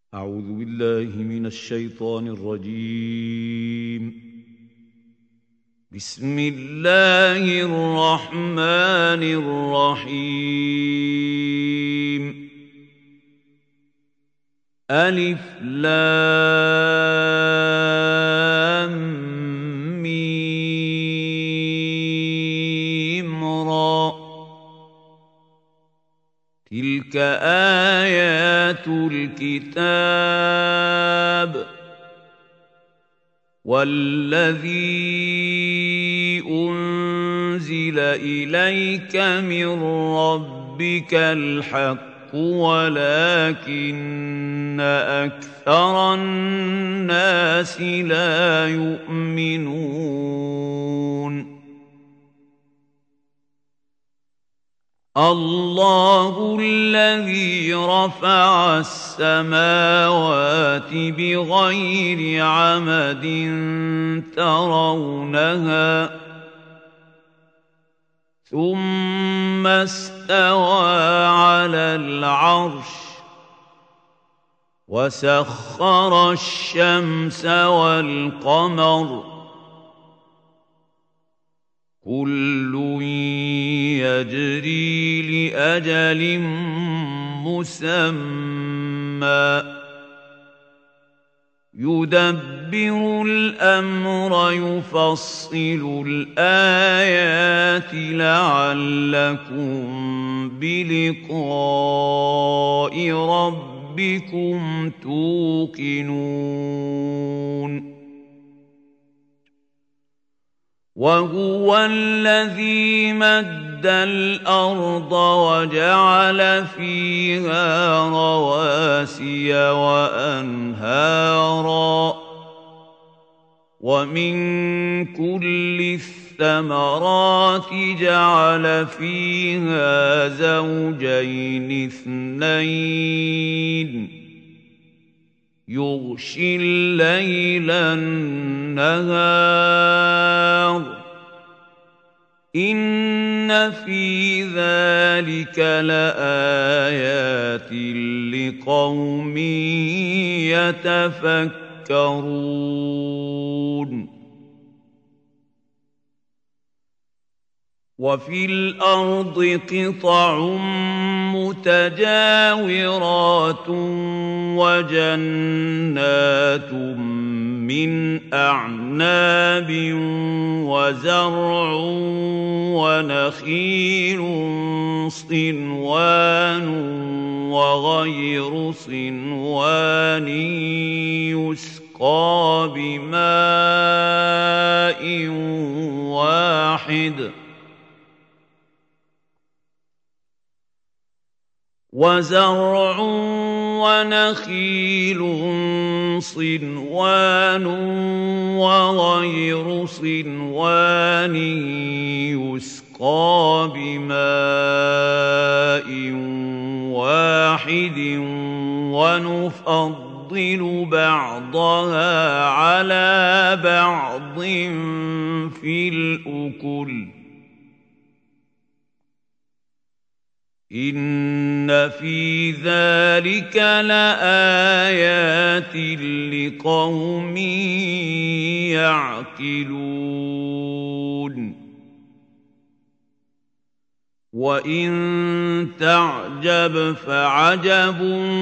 أعوذ بالله من الشيطان الرجيم. بسم الله الرحمن الرحيم. ألف لام ميم را، تلك آيات الكتاب والذي أنزل إليك من ربك الحق ولكن أكثر الناس لا يؤمنون. الله الذي رفع السماوات بغير عمد ترونها ثم استوى على العرش وسخر الشمس والقمر كل يجري لأجل مسمى يدبر الأمر يفصل الآيات لعلكم بلقاء ربكم توقنون. وهو الذي مد الأرض وجعل فيها رواسي وأنهارا ومن كل الثمرات جعل فيها زوجين اثنين يغشي الليل النهار إن في ذلك لآيات لقوم يتفكرون. وفي الأرض قطع متجاورات وجنات من أعناب وزرع ونخيل صنوان وغير صنوان يسقى بماء واحد وزرع ونخيل صنوان وغير صنوان يسقى بماء واحد ونفضل بعضها على بعض في الأكل إن في ذلك لآيات لقوم يعقلون. وإن تعجب فعجب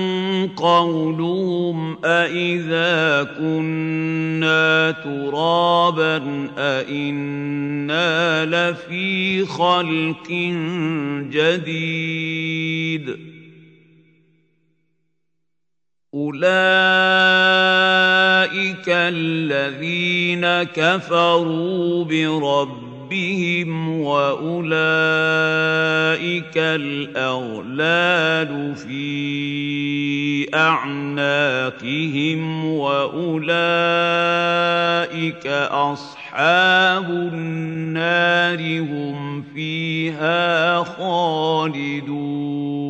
قولهم أإذا كنا ترابا أإنا لفي خلق جديد أولئك الذين كفروا بربهم وأولئك الأغلال في أعناقهم وأولئك أصحاب النار هم فيها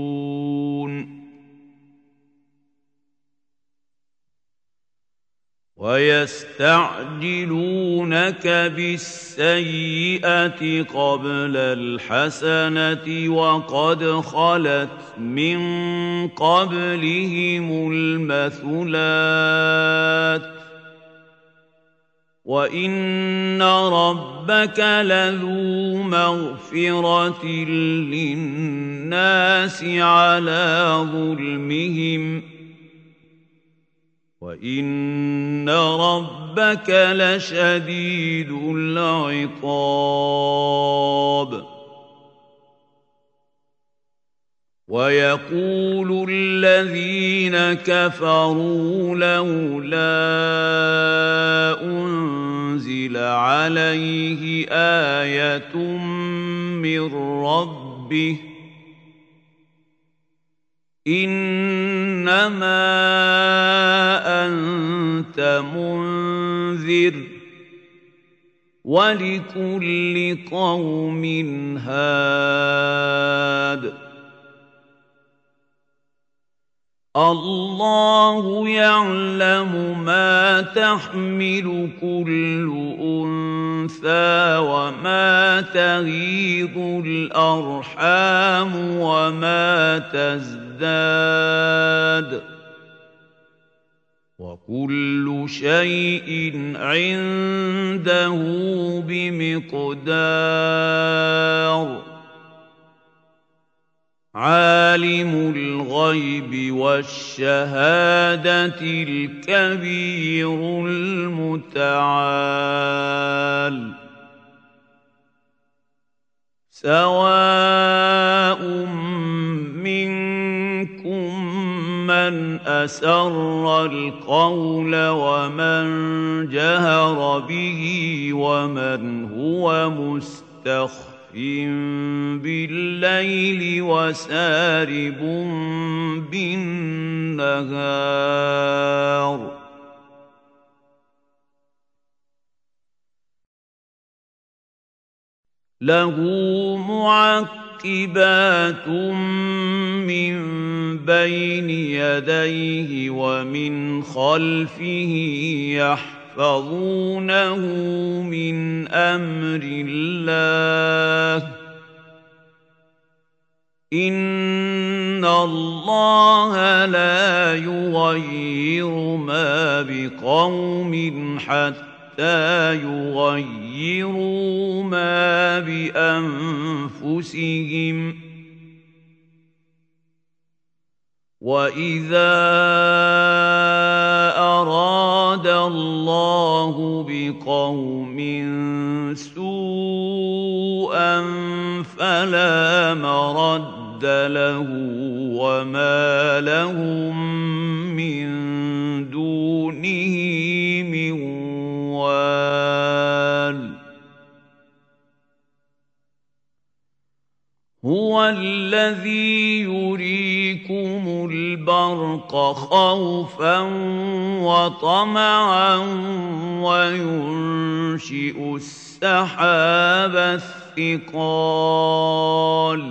خالدون. ويستعجلونك بالسيئة قبل الحسنة وقد خلت من قبلهم المثلات وإن ربك لذو مغفرة للناس على ظلمهم وإن ربك لشديد العقاب ويقول الذين كفروا لولا أنزل عليه آية من ربه إنما أنت منذر ولكل قوم هاد الله يعلم ما تحمل كل أنثى وما تغيض الأرحام وما تزداد وكل شيء عنده بمقدار عالم الغيب والشهادة الكبير المتعال سواء منكم من أسر القول ومن جهر به ومن هو مستخف بالليل وسارب بالنهار له معقبات من بين يديه ومن خلفه يحفظونه من أمر الله إن الله لا يغير ما بقوم حتى يغيروا ما بأنفسهم وإذا أراد الله بقوم سوءا فلا مرد له وما لهم من دونه من وال هو الذي يريكم البرق خوفا وطمعا وينشئ السحاب الثقال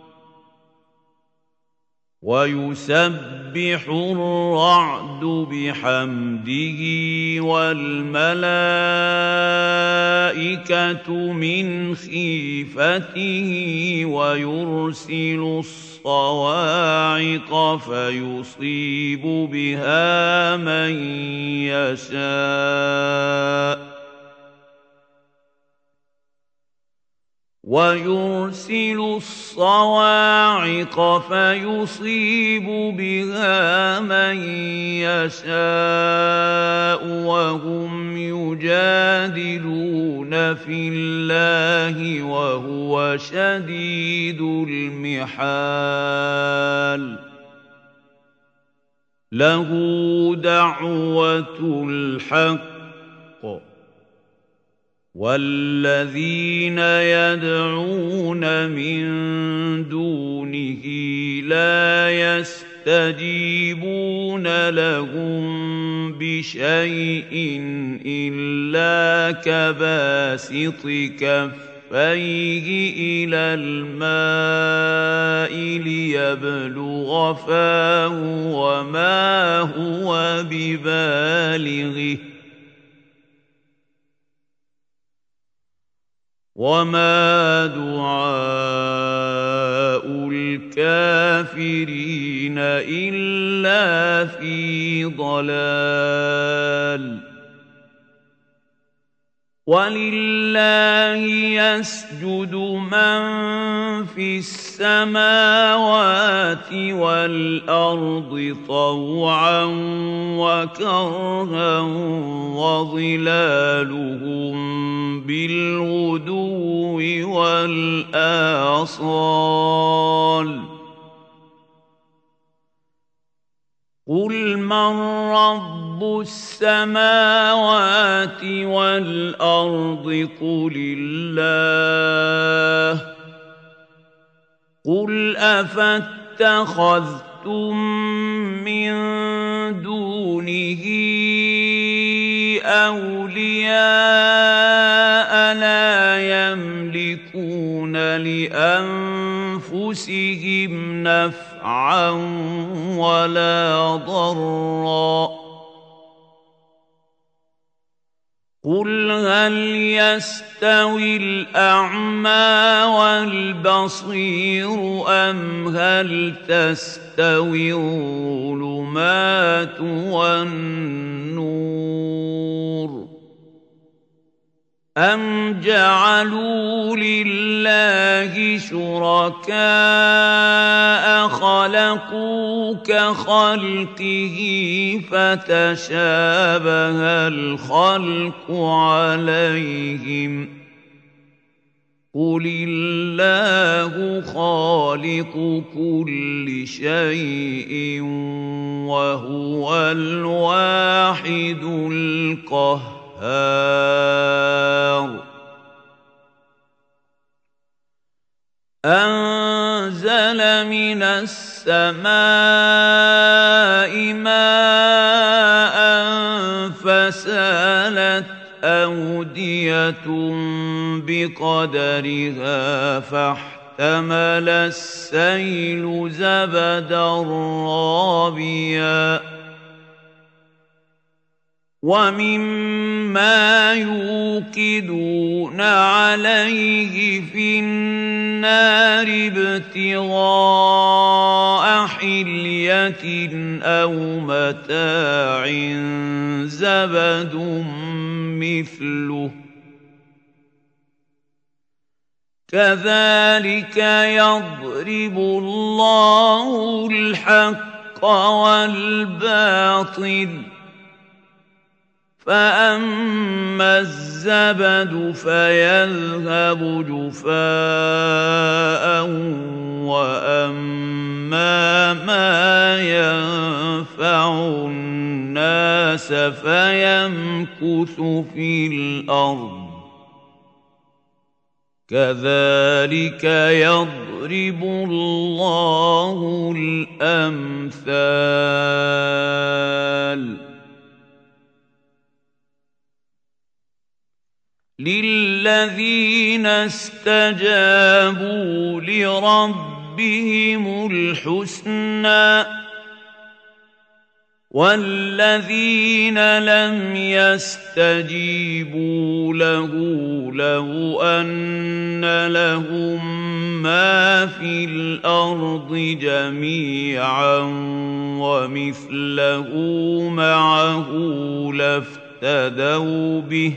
ويسبح الرعد بحمده والملائكة من خيفته ويرسل الصواعق فيصيب بها من يشاء ويرسل الصواعق فيصيب بها من يشاء وهم يجادلون في الله وهو شديد المحال له دعوة الحق والذين يدعون من دونه لا يستجيبون لهم بشيء إلا كباسط كفيه إلى الماء ليبلغ فاه وما هو ببالغه وما دعاء الكافرين إلا في ضلال ولله يسجد من في السماوات والأرض طوعا وكرها وظلالهم بالغدو والآصال قل من رب السماوات والأرض قل الله قل أفاتخذتم من دونه أولياء لا يملكون لأنفسهم نفعا ولا ضرا قل هل يستوي الأعمى والبصير أم هل تستوي الظلمات والنور أم جعلوا لله شركاء خلقوا كخلقه فتشابه الخلق عليهم قل الله خالق كل شيء وهو الواحد القهار أنزل من السماء ماء فسالت أودية بقدرها فاحتمل السيل زبدا رابيا ومما يوقدون عليه في النار ابتغاء حلية أو متاع زبد مثله كذلك يضرب الله الحق والباطل فأما الزبد فيذهب جفاء وأما ما ينفع الناس فيمكث في الأرض كذلك يضرب الله الأمثال للذين استجابوا لربهم الحسنى والذين لم يستجيبوا له لو أن لهم ما في الأرض جميعا ومثله معه لافتدوا به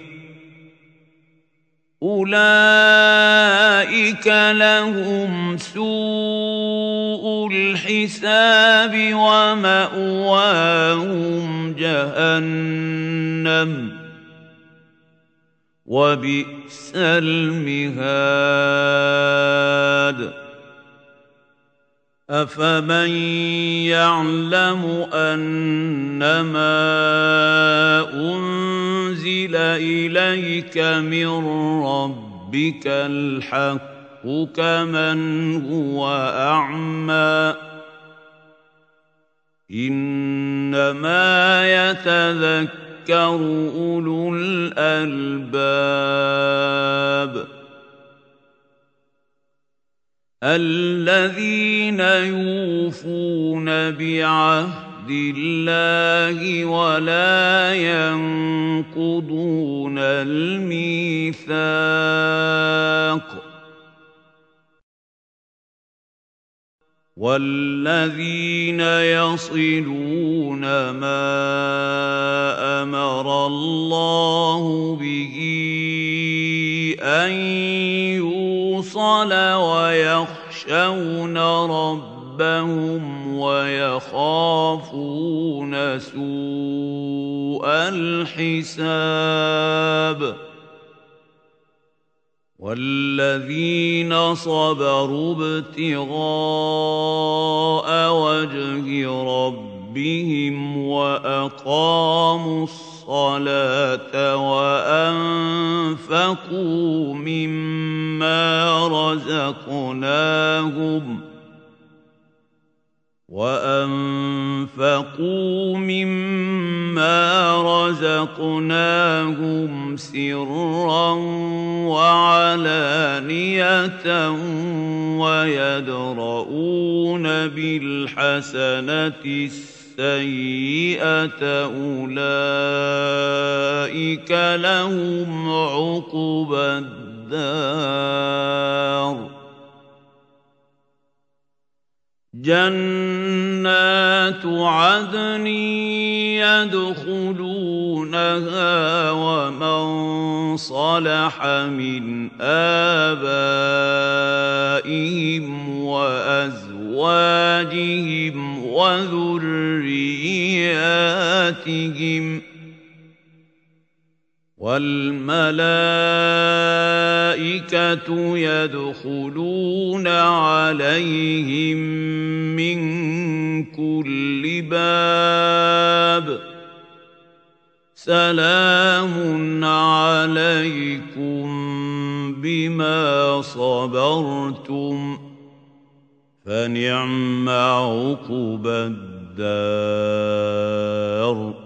أولئك لهم سوء الحساب ومأواهم جهنم وبئس المهاد أفمن يعلم أنما أنزل إليك من ربك الحق كمن هو أعمى إنما يتذكر أولو الألباب الذين يوفون بعهد الله ولا ينقضون الميثاق والذين يصلون ما أمر الله به أن يوصل ويخشون ربهم ويخافون سوء الحساب والذين صبروا ابتغاء وجه ربهم وأقاموا الصلاة وأنفقوا مما رزقناهم سرا وعلانية ويدرؤون بالحسنة السيئة أولئك لهم عقبى الدار جنات عدن يدخلونها ومن صلح من آبائهم وأزواجهم وذرياتهم والملائكة يدخلون عليهم من كل باب سلام عليكم بما صبرتم فنعم عقبى الدار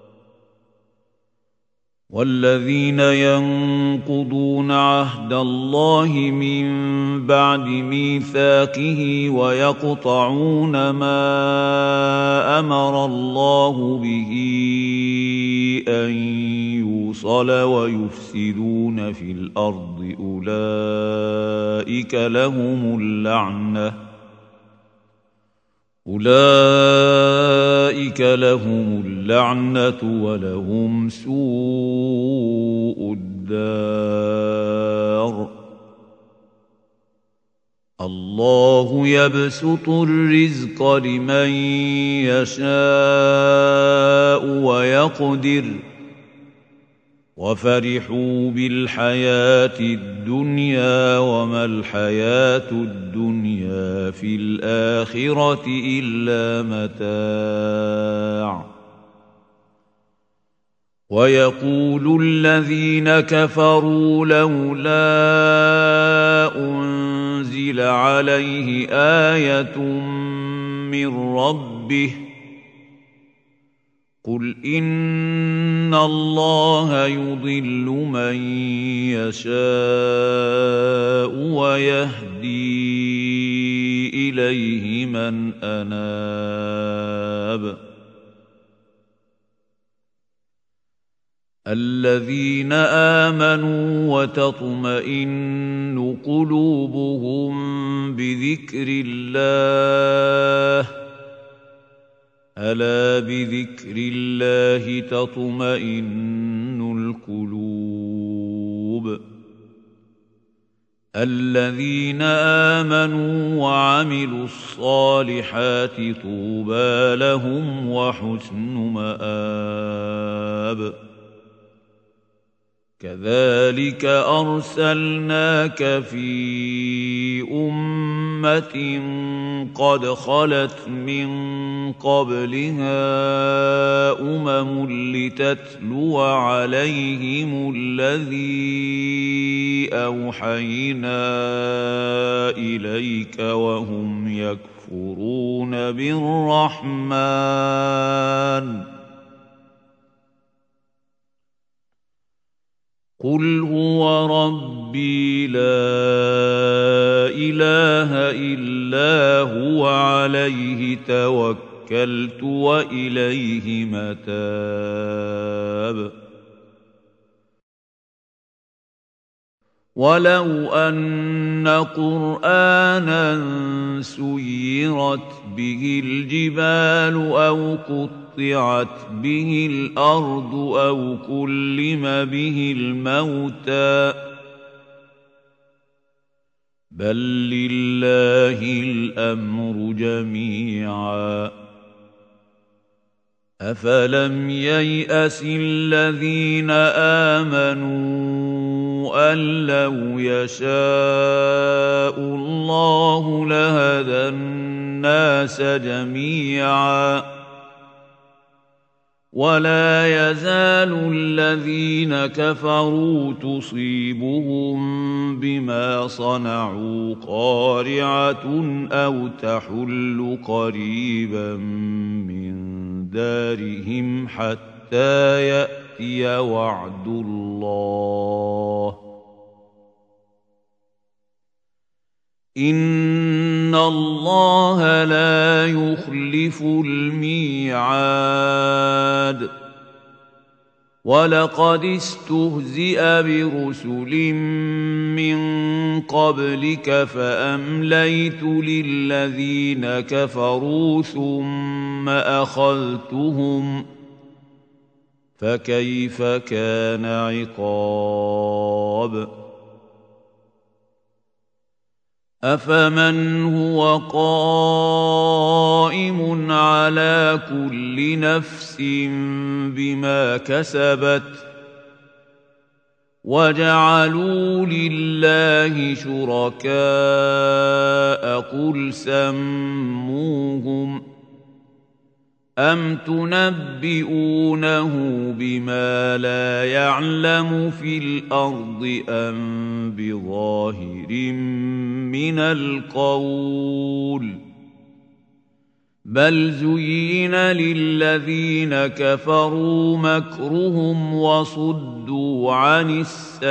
والذين ينقضون عهد الله من بعد ميثاقه ويقطعون ما أمر الله به أن يوصل ويفسدون في الأرض أولئك لهم اللعنة ولهم سوء الدار الله يبسط الرزق لمن يشاء ويقدر وفرحوا بالحياة الدنيا وما الحياة الدنيا في الآخرة إلا متاع ويقول الذين كفروا لولا أنزل عليه آية من ربه قل إن الله يضل من يشاء ويهدي إليه من أناب الذين آمنوا وتطمئن قلوبهم بذكر الله ألا بذكر الله تطمئن القلوب الذين آمنوا وعملوا الصالحات طوبى لهم وحسن مآب كذلك أرسلناك في أمة قد خلت من قبلها لتتلو عليهم الذي أوحينا إليك وهم يكفرون بالرحمن قل هو ربي لا إله إلا هو عليه توكلت توكلت وإليه متاب ولو أن قرآنا سيرت به الجبال أو قطعت به الأرض أو كلم به الموتى بل لله الأمر جميعا أفلم ييأس الذين آمنوا أن لو يشاء الله لهدى الناس جميعا ولا يزال الذين كفروا تصيبهم بما صنعوا قارعة أو تحل قريبا من دارهم حتى يأتي وعد الله إن الله لا يخلف الميعاد ولقد استهزئ برسل من قبلك فأمليت للذين كفروا ثم أخذتهم فكيف كان عقاب أفمن هو قائم على كل نفس بما كسبت وجعلوا لله شركاء قل سموهم أم تنبئونه بما لا يعلم في الأرض أم بظاهر من القول بل زين للذين كفروا مكرهم وصدوا عن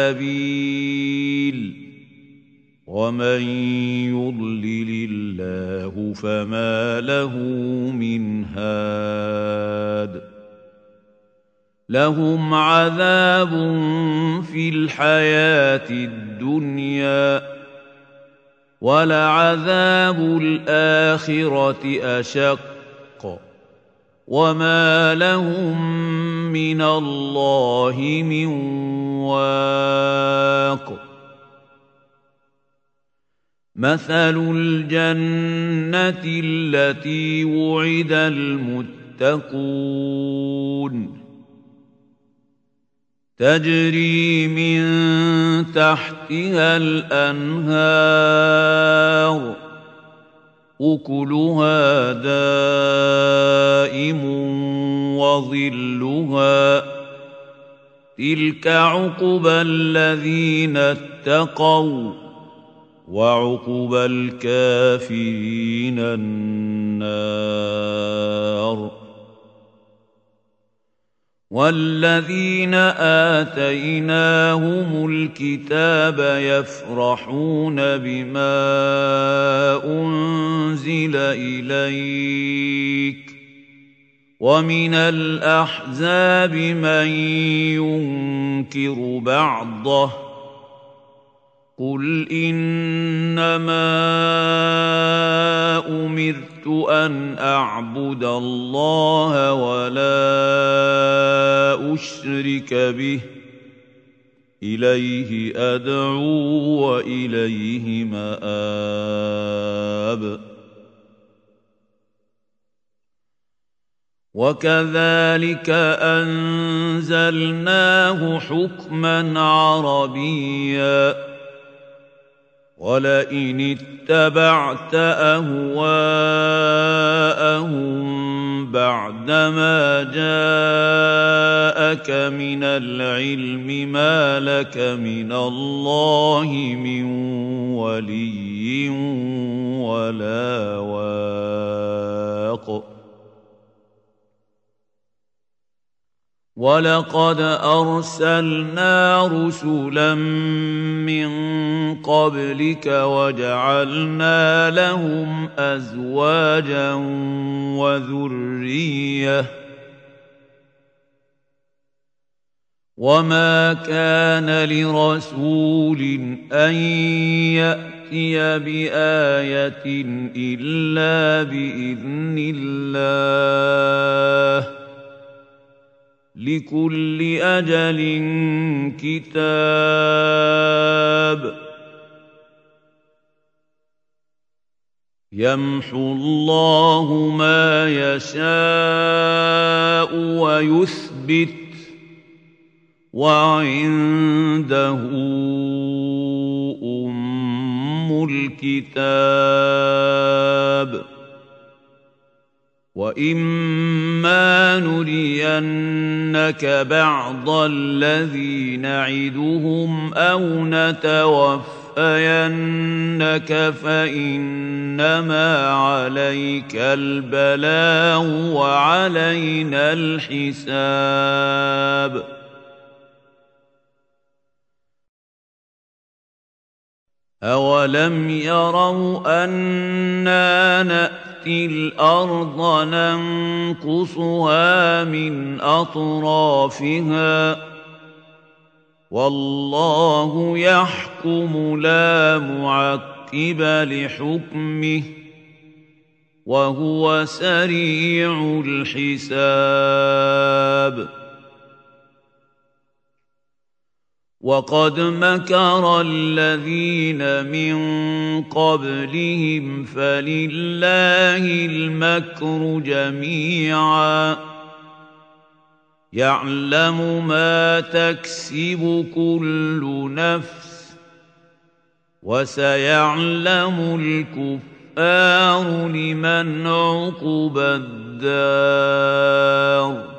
السبيل ومن يضلل الله فما له من هاد لهم عذاب في الحياة الدنيا ولعذاب الآخرة أشق وما لهم من الله من واق مثل الجنة التي وعد المتقون تجري من تحتها الأنهار أكلها دائم وظلها تلك عقبى الذين اتقوا وعقبى الكافرين النار والذين آتيناهم الكتاب يفرحون بما أنزل إليك ومن الأحزاب من ينكر بعضه قل إنما أمرت أن أعبد الله ولا أشرك به إليه أدعو وإليه مآب وكذلك أنزلناه حكما عربيا ولئن اتبعت أهواءهم بعدما جاءك من العلم ما لك من الله من ولي ولا واق وَلَقَدْ أَرْسَلْنَا رُسُلًا مِّن قَبْلِكَ وَجَعَلْنَا لَهُمْ أَزْوَاجًا وَذُرِّيَّةً ۚ وَمَا كَانَ لِرَسُولٍ أَن يَأْتِيَ بِآيَةٍ إِلَّا بِإِذْنِ اللَّهِ ۗ لِكُلِّ أَجَلٍ كِتَابٌ. يَمْحُو اللَّهُ مَا يَشَاءُ وَيُثْبِتُ ۖ وَعِندَهُ أُمُّ الْكِتَابِ. وَإِمَّا نُرِيَنَّكَ بَعْضَ الَّذِي نَعِدُهُمْ أَوْ نَتَوَفَّيَنَّكَ فَإِنَّمَا عَلَيْكَ الْبَلَاغُ وَعَلَيْنَا الْحِسَابُ. أَوَلَمْ يَرَوْا أَنَّا نَأْتِي الْأَرْضَ نَنقُصُهَا مِنْ أَطْرَافِهَا ۚ وَاللَّهُ يَحْكُمُ لَا مُعَقِّبَ لِحُكْمِهِ ۚ وَهُوَ سَرِيعُ الْحِسَابِ. وَقَدْ مَكَرَ الَّذِينَ مِن قَبْلِهِمْ فَلِلَّهِ الْمَكْرُ جَمِيعًا ۖ يَعْلَمُ مَا تَكْسِبُ كُلُّ نَفْسٍ ۗ وَسَيَعْلَمُ الْكُفَّارُ لِمَنْ عُقْبَى الدَّارِ.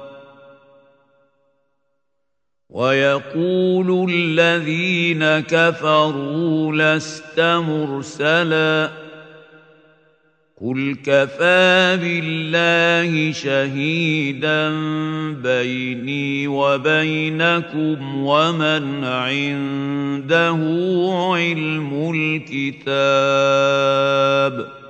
وَيَقُولُ الَّذِينَ كَفَرُوا لَسْتَ مُرْسَلًا ۚ قُلْ كَفَىٰ بِاللَّهِ شَهِيدًا بَيْنِي وَبَيْنَكُمْ وَمَنْ عِندَهُ عِلْمُ الْكِتَابِ.